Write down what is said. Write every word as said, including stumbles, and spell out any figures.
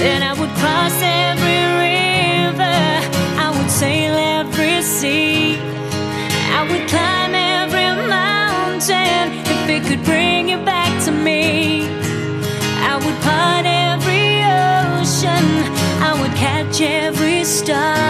Then I would cross every river, I would sail every sea, I would climb every mountain if it could bring you back to me. I would part every ocean, I would catch every star.